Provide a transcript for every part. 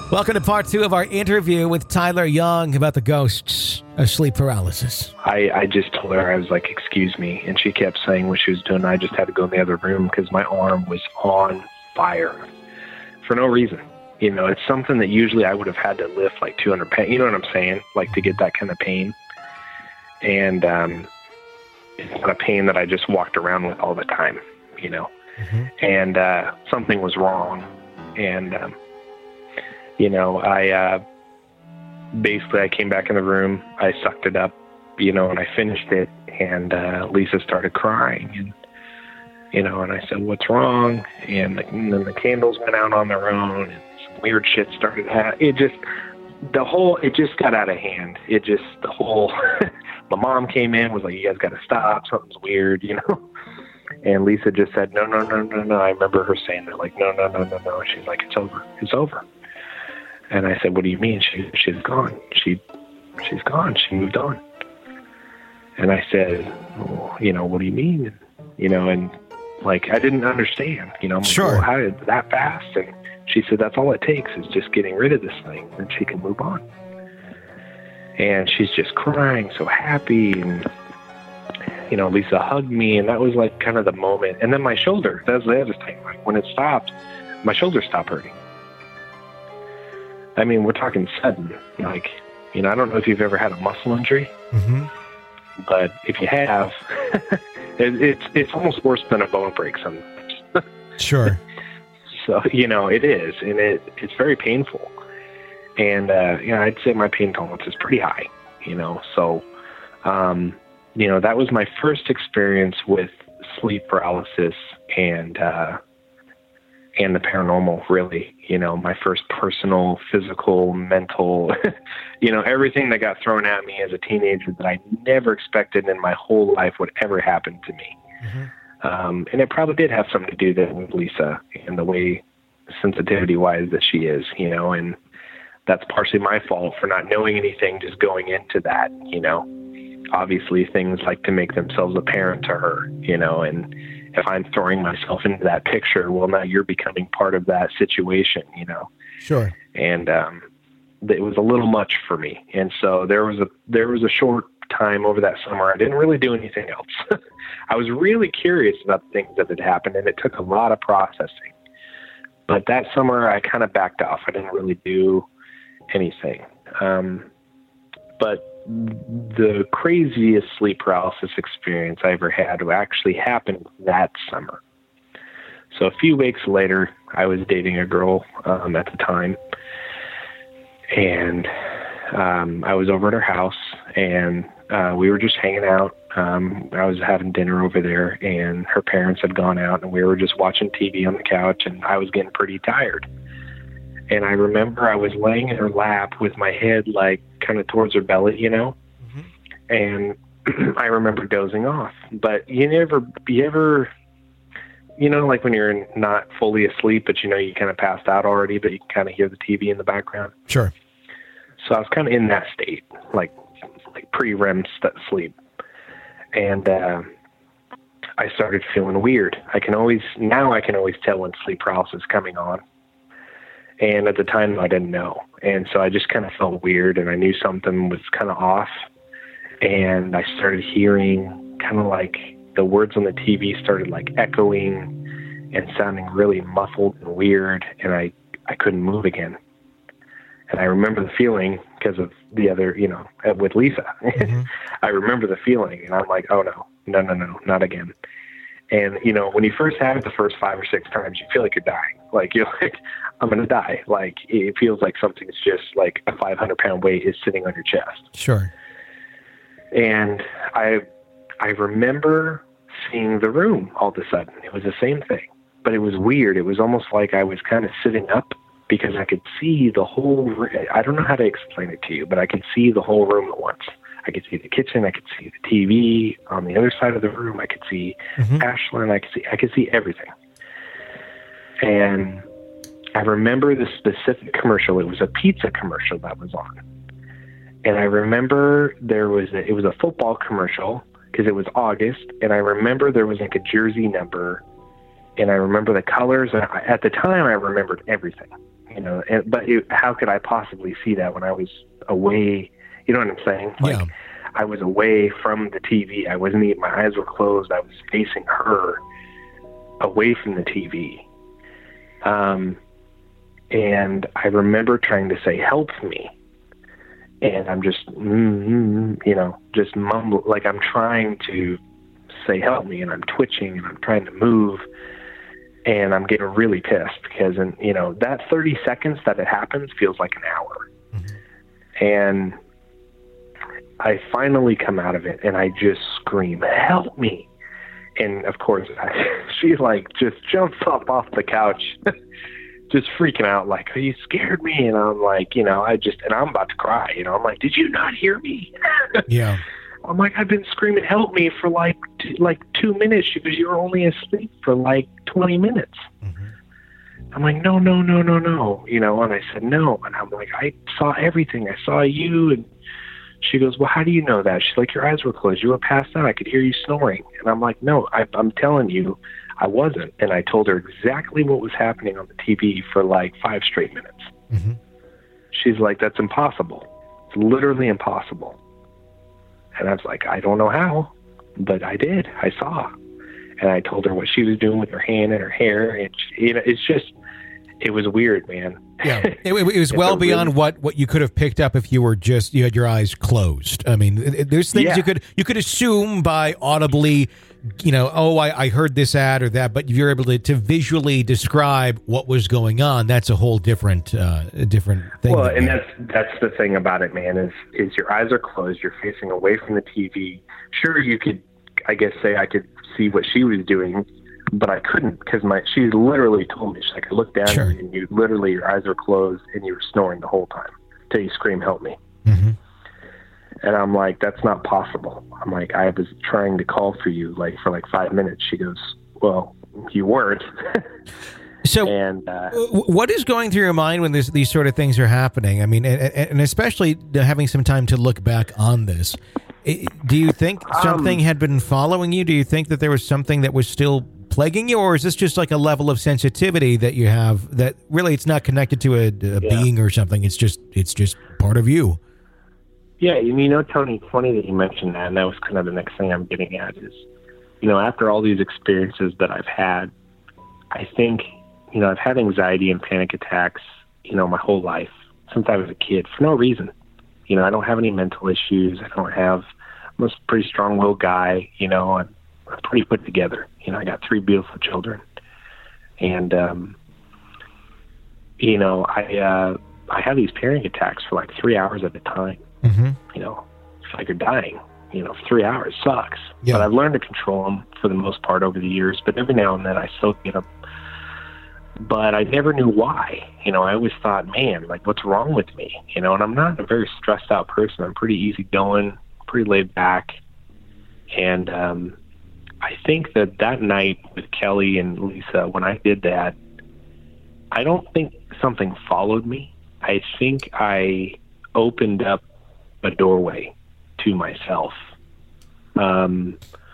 Welcome to part 2 of our interview with Tyler Young about the ghosts of sleep paralysis. I just told her, I was like, excuse me. And she kept saying what she was doing. I just had to go in the other room because my arm was on fire for no reason. You know, it's something that usually I would have had to lift like 200 pounds. You know what I'm saying? Like to get that kind of pain. And it's not a pain that I just walked around with all the time, you know. Mm-hmm. And something was wrong. And, you know, I came back in the room, I sucked it up, you know, and I finished it, and Lisa started crying, and, you know, and I said, what's wrong? And then the candles went out on their own, and some weird shit started happening. It just got out of hand. My mom came in, was like, you guys got to stop, something's weird, you know. And Lisa just said, no. I remember her saying that, like, no. She's like, it's over. And I said, what do you mean? She's gone. She's gone. She moved on. And I said, well, you know, what do you mean? You know, and like, I didn't understand, you know, I'm sure. Like, well, how did that fast? And she said, that's all it takes is just getting rid of this thing, and she can move on. And she's just crying, so happy. And, you know, Lisa hugged me, and that was like kind of the moment. And then my shoulder, that was the other thing. Like when it stopped, my shoulder stopped hurting. I mean, we're talking sudden. Like, you know, I don't know if you've ever had a muscle injury, mm-hmm. but if you have, it's almost worse than a bone break sometimes. Sure. So, you know, it is, and it's very painful. And, you know, I'd say my pain tolerance is pretty high, you know. So, you know, that was my first experience with sleep paralysis and the paranormal, really. You know, my first personal, physical, mental, you know, everything that got thrown at me as a teenager that I never expected in my whole life would ever happen to me. Mm-hmm. And it probably did have something to do with Lisa and the way sensitivity-wise that she is, you know, and that's partially my fault for not knowing anything, just going into that, you know. Obviously, things like to make themselves apparent to her, you know, and if I'm throwing myself into that picture, well, now you're becoming part of that situation, you know. Sure. And it was a little much for me. And so there was a short time over that summer. I didn't really do anything else. I was really curious about the things that had happened, and it took a lot of processing. But that summer, I kind of backed off. I didn't really do anything. But the craziest sleep paralysis experience I ever had actually happened that summer. So a few weeks later, I was dating a girl at the time, and I was over at her house, and we were just hanging out. I was having dinner over there, and her parents had gone out, and we were just watching TV on the couch, and I was getting pretty tired. And I remember I was laying in her lap with my head like kind of towards her belly, you know, mm-hmm. and I remember dozing off. But you ever, you know, like when you're not fully asleep, but you know, you kind of passed out already, but you can kind of hear the TV in the background. Sure. So I was kind of in that state, like pre-REM sleep. And I started feeling weird. I can always tell when sleep paralysis is coming on. And at the time, I didn't know. And so I just kind of felt weird, and I knew something was kind of off. And I started hearing kind of like the words on the TV started like echoing and sounding really muffled and weird, and I couldn't move again. And I remember the feeling because of the other, you know, with Lisa. Mm-hmm. I remember the feeling, and I'm like, oh, no, not again. And, you know, when you first have it the first 5 or 6 times, you feel like you're dying. Like, you're like, I'm going to die. Like, it feels like something's just like a 500-pound weight is sitting on your chest. Sure. And I remember seeing the room all of a sudden. It was the same thing, but it was weird. It was almost like I was kind of sitting up because I could see the whole, I don't know how to explain it to you, but I could see the whole room at once. I could see the kitchen. I could see the TV on the other side of the room. I could see Ashlyn. I could see everything. And I remember the specific commercial. It was a pizza commercial that was on. And I remember it was a football commercial because it was August. And I remember there was like a jersey number. And I remember the colors. And at the time, I remembered everything. But how could I possibly see that when I was away? You know what I'm saying? Like, Yeah. I was away from the TV. I wasn't even, my eyes were closed. I was facing her away from the TV. And I remember trying to say, help me. And I'm just, just mumble, like I'm trying to say, help me. And I'm twitching and I'm trying to move. And I'm getting really pissed because, that 30 seconds that it happens feels like an hour. Mm-hmm. And I finally come out of it and I just scream, help me. And of course, she just jumps up off the couch, just freaking out, like, oh, you scared me. And I'm like, and I'm about to cry, I'm like, did you not hear me? Yeah. I'm like, I've been screaming, help me for like 2 minutes. She goes, you were only asleep for like 20 minutes. Mm-hmm. I'm like, no. And I said, no. And I'm like, I saw everything. I saw you. And she goes, well, how do you know that? She's like, your eyes were closed. You were passed out. I could hear you snoring. And I'm like, no, I'm telling you, I wasn't. And I told her exactly what was happening on the TV for like 5 straight minutes. Mm-hmm. She's like, that's impossible. It's literally impossible. And I was like, I don't know how, but I did. I saw. And I told her what she was doing with her hand and her hair. And it was weird, man. Yeah, it was well beyond what you could have picked up if you had your eyes closed. I mean, there's things you could assume by audibly, I heard this ad or that, but if you're able to visually describe what was going on, that's a whole different thing. Well, and that's the thing about it, man, is your eyes are closed, you're facing away from the TV. Sure, you could, I guess, say I could see what she was doing, but I couldn't because she literally told me, she's like, I looked down sure. and your eyes were closed and you were snoring the whole time till you scream, help me. Mm-hmm. And I'm like, that's not possible. I'm like, I was trying to call for you for 5 minutes. She goes, well, you weren't. So what is going through your mind when these sort of things are happening? I mean, and especially having some time to look back on this, do you think something had been following you? Do you think that there was something that was still plaguing you, or is this just like a level of sensitivity that you have that really it's not connected to a being or something? It's just part of you. Yeah, Tony, it's funny that you mentioned that, and that was kind of the next thing I'm getting at is, after all these experiences that I've had, I think, I've had anxiety and panic attacks, my whole life since I was a kid for no reason. I don't have any mental issues. I'm a pretty strong-willed guy, I'm pretty put together. I got 3 beautiful children. And, I have these panic attacks for like 3 hours at a time. Mm-hmm. It's like you're dying, for 3 hours sucks. Yeah. But I've learned to control them for the most part over the years. But every now and then I still get them. But I never knew why. I always thought, man, like, what's wrong with me? And I'm not a very stressed out person. I'm pretty easygoing, pretty laid back. And I think that night with Kelly and Lisa, when I did that, I don't think something followed me. I think I opened up a doorway to myself. And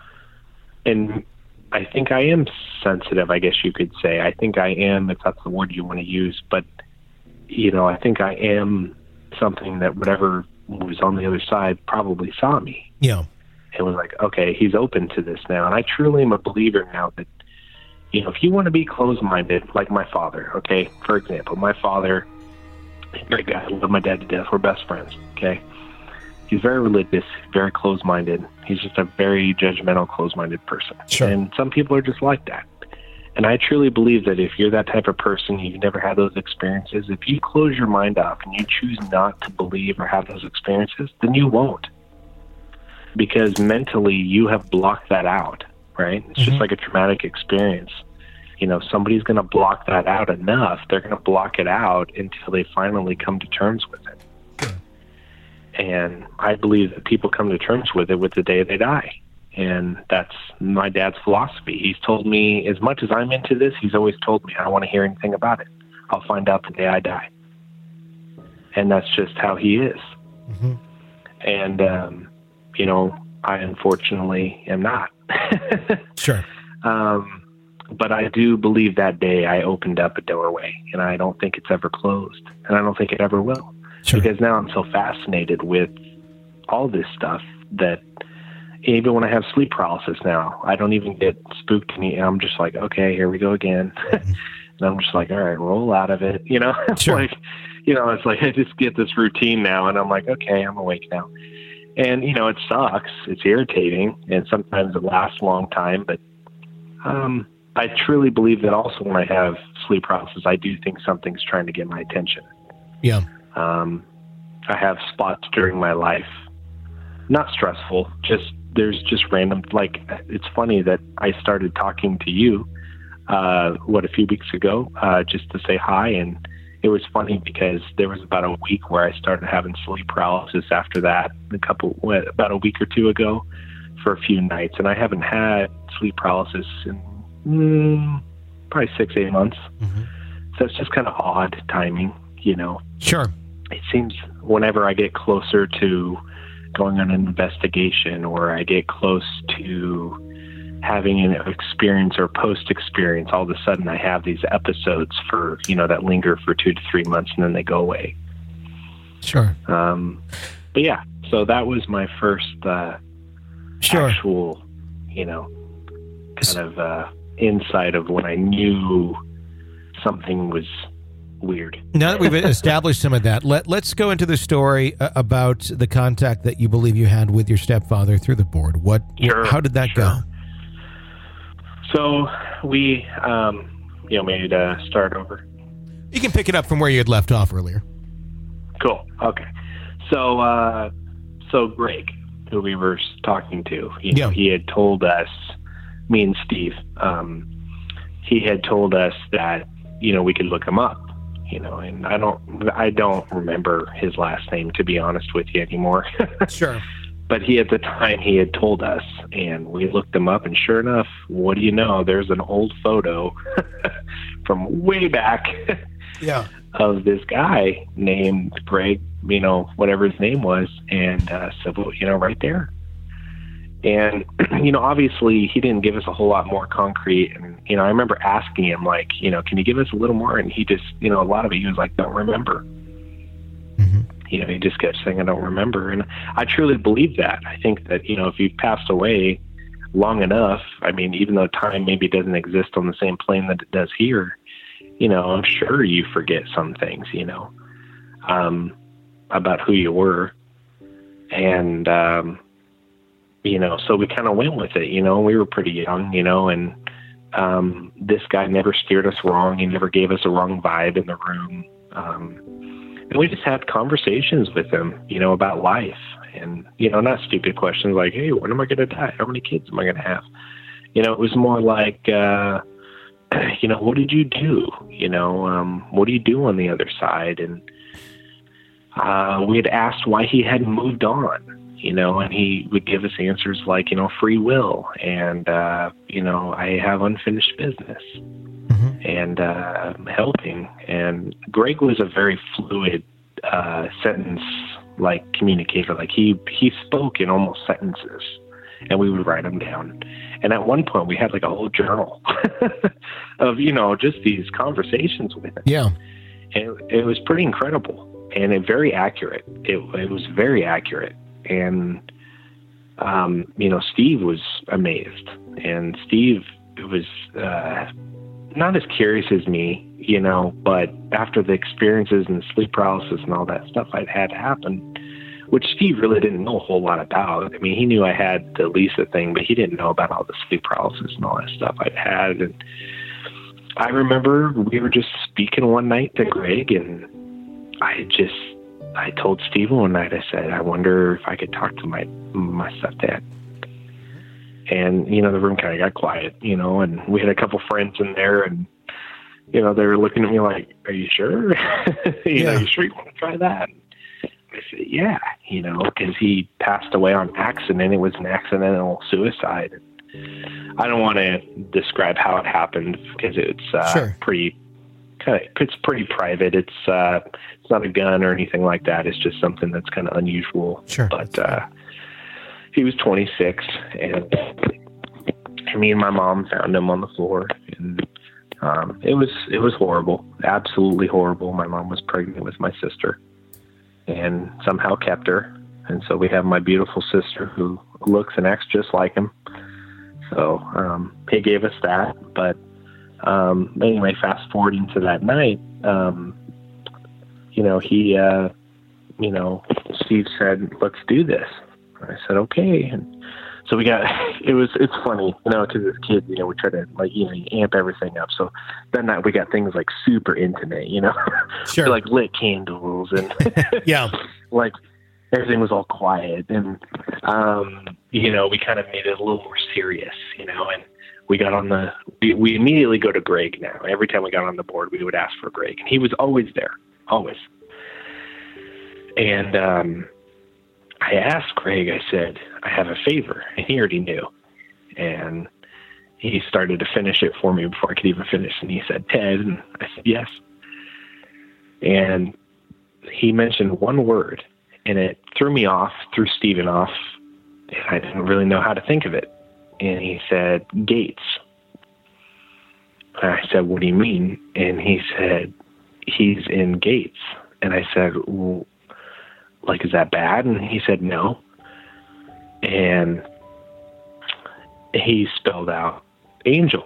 I think I am sensitive, I guess you could say. I think I am, if that's the word you want to use. But, I think I am something that whatever was on the other side probably saw me. Yeah. It was like, okay, he's open to this now. And I truly am a believer now that, if you want to be closed-minded, like my father, okay? For example, my father, great guy, I love my dad to death. We're best friends, okay? He's very religious, very closed-minded. He's just a very judgmental, closed-minded person. Sure. And some people are just like that. And I truly believe that if you're that type of person, you've never had those experiences, if you close your mind up and you choose not to believe or have those experiences, then you won't. Because mentally you have blocked that out, right? It's just like a traumatic experience. Somebody's going to block that out enough. They're going to block it out until they finally come to terms with it. And I believe that people come to terms with it with the day they die. And that's my dad's philosophy. He's told me, as much as I'm into this, he's always told me, I don't want to hear anything about it. I'll find out the day I die. And that's just how he is. Mm-hmm. And, I unfortunately am not. Sure. But I do believe that day I opened up a doorway, and I don't think it's ever closed, and I don't think it ever will. Sure. Because now I'm so fascinated with all this stuff that even when I have sleep paralysis now, I don't even get spooked. I'm just like, okay, here we go again. And I'm just like, all right, roll out of it. You know, Sure. like, you know, it's like I just get this routine now, and I'm like, okay, I'm awake now. And, you know, it sucks. It's irritating, and sometimes it lasts a long time. But I truly believe that also when I have sleep paralysis, I do think something's trying to get my attention. Yeah. I have spots during my life, not stressful, there's just random, like, it's funny that I started talking to you, a few weeks ago, just to say hi. And it was funny because there was about a week where I started having sleep paralysis after that, about a week or two ago for a few nights. And I haven't had sleep paralysis in probably 6-8 months. Mm-hmm. So it's just kind of odd timing, you know. Sure. It seems whenever I get closer to going on an investigation, or I get close to having an experience or post-experience, all of a sudden I have these episodes for, you know, that linger for 2 to 3 months and then they go away. Sure. But yeah, so that was my first sure. actual, you know, kind of insight of when I knew something was weird. Now that we've established some of that, let's go into the story about the contact that you believe you had with your stepfather through the board. How did that go? So we, you know, maybe to start over. You can pick it up from where you had left off earlier. Cool. Okay. So, Greg, who we were talking to, he had told us, me and Steve, he had told us that, you know, we could look him up. You know, and I don't remember his last name, to be honest with you, anymore. Sure. But at the time he had told us, and we looked him up, and sure enough, what do you know? There's an old photo from way back yeah. of this guy named Greg, you know, whatever his name was, and so, you know, right there. And, you know, obviously he didn't give us a whole lot more concrete. And, you know, I remember asking him, like, you know, can you give us a little more? And he just, you know, a lot of it, he was like, don't remember. Mm-hmm. You know, he just kept saying, I don't remember. And I truly believe that. I think that, you know, if you've passed away long enough, I mean, even though time maybe doesn't exist on the same plane that it does here, you know, I'm sure you forget some things, you know, about who you were. And, you know, so we kind of went with it, you know, we were pretty young, you know, and this guy never steered us wrong. He never gave us a wrong vibe in the room. And we just had conversations with him, you know, about life and, you know, not stupid questions like, hey, when am I going to die? How many kids am I going to have? You know, it was more like, you know, what did you do? You know, what do you do on the other side? And we had asked why he hadn't moved on. You know, and he would give us answers like, you know, free will and, you know, I have unfinished business and helping. And Greg was a very fluid sentence like communicator. Like he spoke in almost sentences and we would write them down. And at one point we had like a whole journal of, you know, just these conversations with him. Yeah. And it was pretty incredible and very accurate. It was very accurate. And, you know, Steve was amazed, and Steve was not as curious as me, you know, but after the experiences and sleep paralysis and all that stuff I'd had happen, which Steve really didn't know a whole lot about. I mean, he knew I had the Lisa thing, but he didn't know about all the sleep paralysis and all that stuff I'd had. And I remember we were just speaking one night to Greg, and I told Steven one night, I said, I wonder if I could talk to my stepdad. And, you know, the room kind of got quiet, you know, and we had a couple friends in there, and, you know, they were looking at me like, are you sure? you know, you sure you want to try that? I said, yeah, you know, because he passed away on accident. It was an accidental suicide. I don't want to describe how it happened because it's it's pretty private. It's not a gun or anything like that. It's just something that's kind of unusual. Sure. But he was 26, and me and my mom found him on the floor, and it was horrible, absolutely horrible. My mom was pregnant with my sister, and somehow kept her, and so we have my beautiful sister who looks and acts just like him. So he gave us that, but anyway, fast forwarding to that night, Steve said, "Let's do this." I said, "Okay." And so it's funny, because as kids, we try to amp everything up. So that night we got things like super intimate, Sure. like lit candles and yeah, like everything was all quiet. And, we kind of made it a little more serious, and we got we immediately go to Greg now. Every time we got on the board, we would ask for Greg, and he was always there, always. And, I asked Greg, I said, "I have a favor," and he already knew. And he started to finish it for me before I could even finish. And he said, "Ted," and I said, "Yes." And he mentioned one word, and it threw me off, threw Steven off, and I didn't really know how to think of it. And he said, "Gates." And I said, "What do you mean?" And he said, "He's in Gates." And I said, "Well, is that bad?" And he said, "No." And he spelled out angel.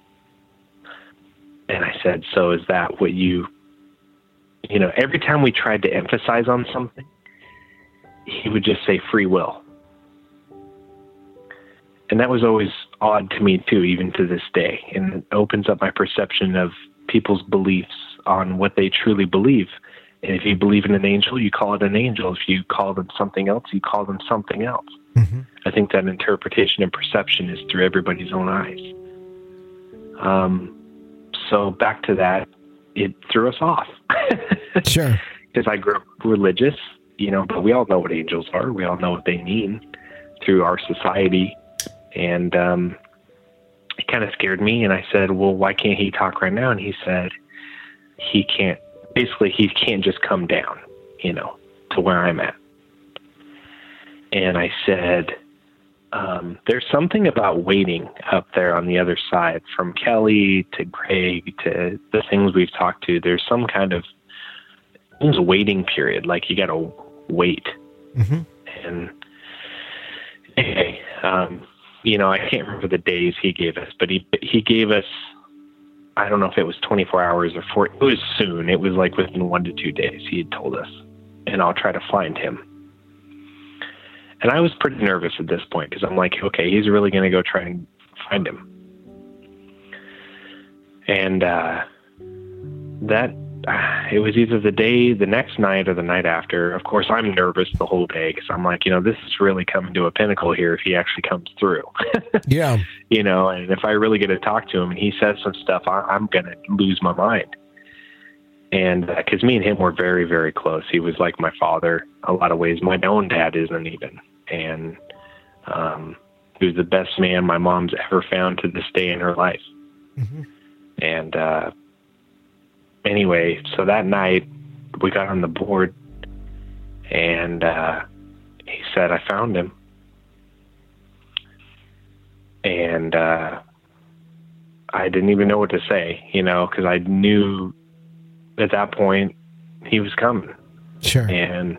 And I said, "So is that what every time we tried to emphasize on something, he would just say free will." And that was always odd to me too, even to this day. And it opens up my perception of people's beliefs on what they truly believe. And if you believe in an angel, you call it an angel. If you call them something else, you call them something else. Mm-hmm. I think that interpretation and perception is through everybody's own eyes. So back to that, it threw us off. Sure. Because I grew up religious, but we all know what angels are. We all know what they mean through our society. And it kind of scared me. And I said, "Well, why can't he talk right now?" And he said, he can't just come down, to where I'm at. And I said, there's something about waiting up there on the other side, from Kelly to Greg to the things we've talked to. There's some kind of waiting period, like you got to wait. Mm-hmm. And anyway, I can't remember the days he gave us, but he gave us, I don't know if it was 24 hours or 4. It was soon. It was like within 1 to 2 days he had told us, and I'll try to find him. And I was pretty nervous at this point because I'm like, okay, he's really going to go try and find him. And it was either the next night or the night after. Of course, I'm nervous the whole day because I'm like, this is really coming to a pinnacle here if he actually comes through. Yeah. And if I really get to talk to him and he says some stuff, I'm going to lose my mind. And because me and him were very, very close. He was like my father a lot of ways. My own dad isn't even. And he was the best man my mom's ever found to this day in her life. Mm-hmm. And anyway, so that night we got on the board, and he said, "I found him." And I didn't even know what to say, because I knew at that point he was coming. Sure. And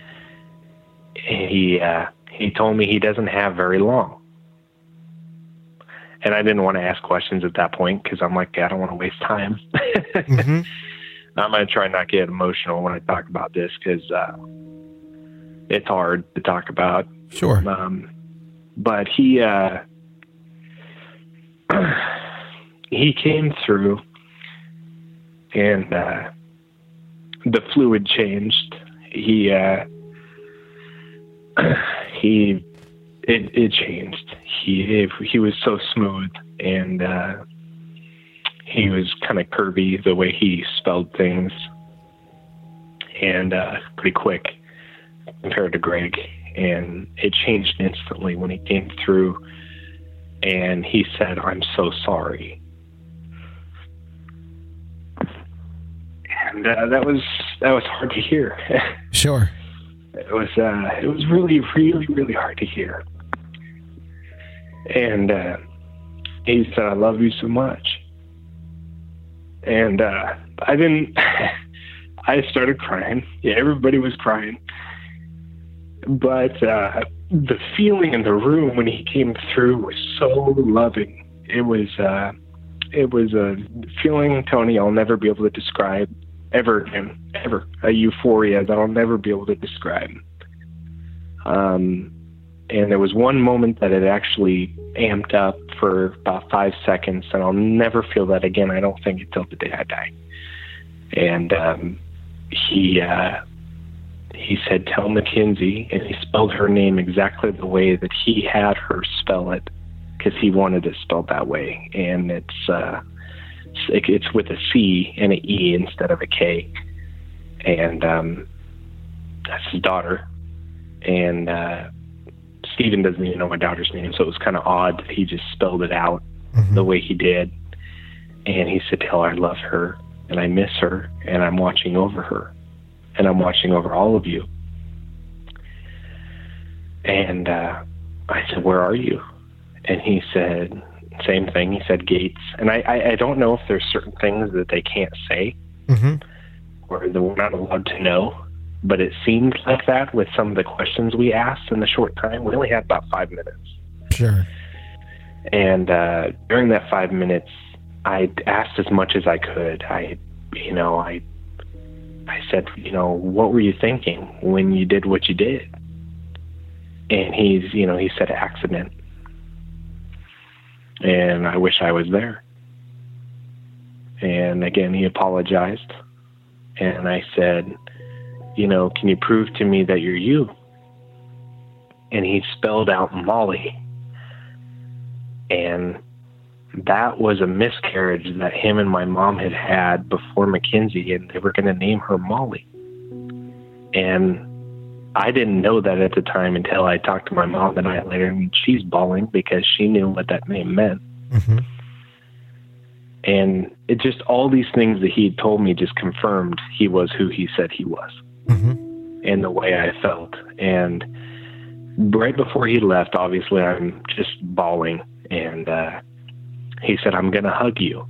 he told me he doesn't have very long. And I didn't want to ask questions at that point because I'm like, I don't want to waste time. Mm-hmm. I'm going to try not to get emotional when I talk about this because it's hard to talk about. Sure. But he came through, and the fluid changed. It changed. He was so smooth, and he was kind of curvy the way he spelled things, and pretty quick compared to Greg. And it changed instantly when he came through, and he said, "I'm so sorry." And that was hard to hear. Sure. It was really, really, really hard to hear. And He said, I love you so much. And I didn't, I started crying. Yeah, everybody was crying. But the feeling in the room when he came through was so loving. It was a feeling, Tony, I'll never be able to describe ever again, ever. A euphoria that I'll never be able to describe. And there was one moment that it actually amped up for about 5 seconds, and I'll never feel that again, I don't think, until the day I die. And he said, tell Mackenzie, and he spelled her name exactly the way that he had her spell it, because he wanted it spelled that way. And it's with a C and an E instead of a K. And that's his daughter. And Stephen doesn't even know my daughter's name, so it was kind of odd that he just spelled it out the way he did. And he said, tell her I love her, and I miss her, and I'm watching over her, and I'm watching over all of you. And I said, where are you? And he said, same thing. He said, Gates. And I don't know if there's certain things that they can't say or that we're not allowed to know, but it seemed like that with some of the questions we asked in the short time. We only had about 5 minutes. Sure. And during that 5 minutes, I asked as much as I could. I said, what were you thinking when you did what you did? And he said accident. And I wish I was there. And again, he apologized. And I said, can you prove to me that you're you? And he spelled out Molly. And that was a miscarriage that him and my mom had before Mackenzie, and they were going to name her Molly. And I didn't know that at the time until I talked to my mom the night later, and she's bawling because she knew what that name meant. And it just, all these things that he told me just confirmed he was who he said he was. And the way I felt. And right before he left, obviously I'm just bawling, and he said, I'm going to hug you.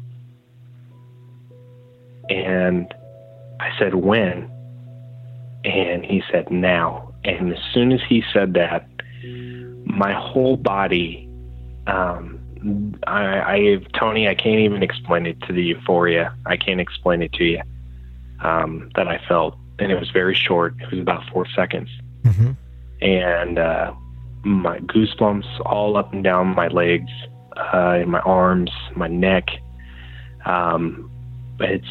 And I said, when? And he said, now. And as soon as he said that, my whole body, Tony, I can't even explain it to the euphoria. I can't explain it to you, that I felt. And it was very short. It was about 4 seconds. And my goosebumps all up and down my legs, in my arms, my neck. It's,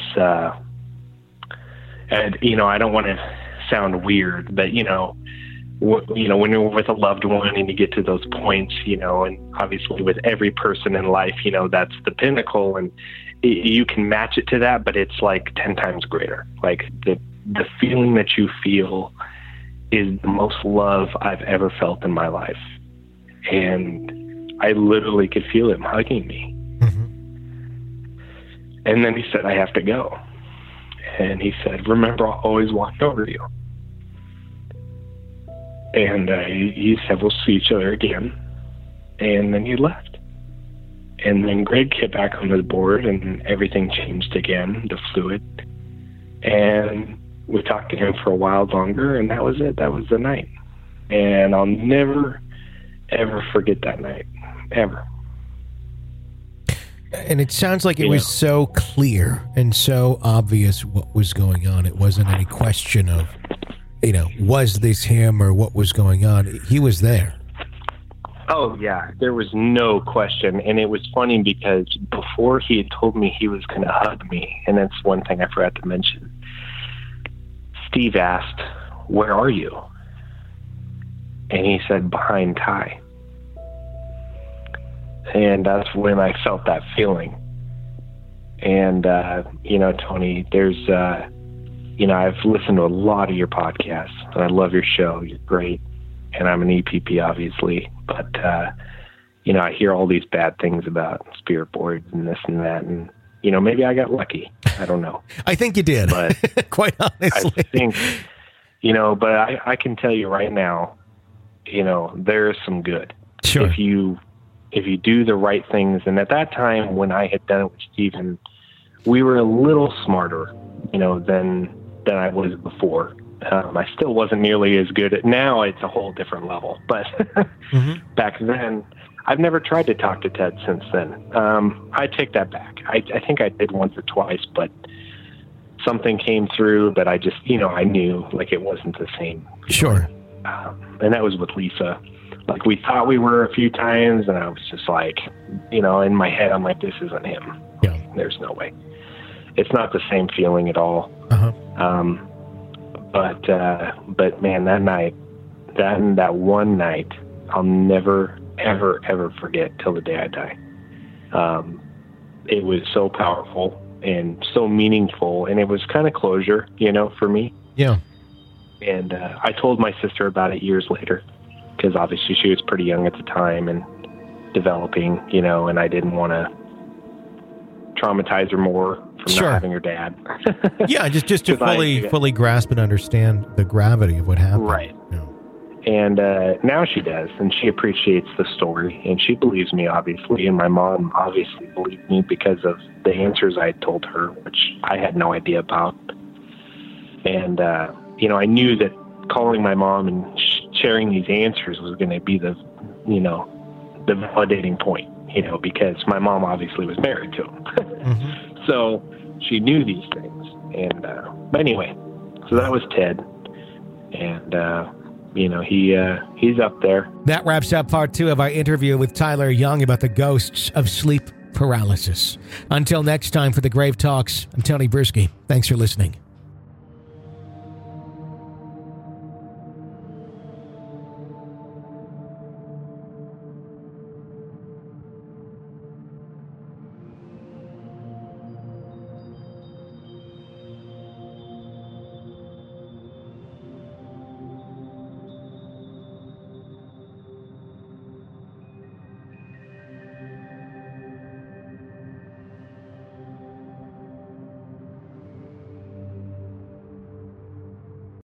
and, I don't want to sound weird, but, when you're with a loved one and you get to those points, and obviously with every person in life, that's the pinnacle, and you can match it to that, but it's like 10 times greater. Like the feeling that you feel is the most love I've ever felt in my life. And I literally could feel him hugging me. And then he said, I have to go. And he said, remember, I'll always watch over you. And he said, we'll see each other again. And then he left. And then Greg came back on the board, and everything changed again, the fluid. And we talked to him for a while longer, and that was it. That was the night. And I'll never, ever forget that night, ever. And it sounds like it was so clear and so obvious what was going on. It wasn't any question of, was this him or what was going on? He was there. Oh, yeah. There was no question. And it was funny because before he had told me he was going to hug me, and that's one thing I forgot to mention, Steve asked, where are you? And he said, behind Ty. And that's when I felt that feeling. And, Tony, there's, I've listened to a lot of your podcasts, and I love your show. You're great. And I'm an EPP, obviously. But, I hear all these bad things about spirit boards and this and that. And, maybe I got lucky. I don't know. I think you did, but quite honestly. I think, but I can tell you right now, there is some good. Sure. If you if you do the right things. And at that time, when I had done it with Stephen, we were a little smarter, than I was before. I still wasn't nearly as good at now. It's a whole different level, but back then I've never tried to talk to Ted since then. I take that back. I think I did once or twice, but something came through that I just, I knew like it wasn't the same. Sure. And that was with Lisa. Like we thought we were a few times, and I was just like, in my head, I'm like, this isn't him. Yeah. There's no way. It's not the same feeling at all. But man, that night, that one night, I'll never, ever, ever forget till the day I die. It was so powerful and so meaningful, and it was kind of closure, for me. Yeah. And I told my sister about it years later, because obviously she was pretty young at the time and developing, and I didn't want to traumatize her more from not having her dad. Yeah, just to fully grasp and understand the gravity of what happened. Right. Yeah. And now she does, and she appreciates the story, and she believes me, obviously, and my mom obviously believed me because of the answers I told her, which I had no idea about. And, I knew that calling my mom and sharing these answers was going to be the validating point, because my mom obviously was married to him. So she knew these things. And, but anyway, so that was Ted. And, he's up there. That wraps up part 2 of our interview with Tyler Young about the ghosts of sleep paralysis. Until next time for the Grave Talks, I'm Tony Bruschi. Thanks for listening.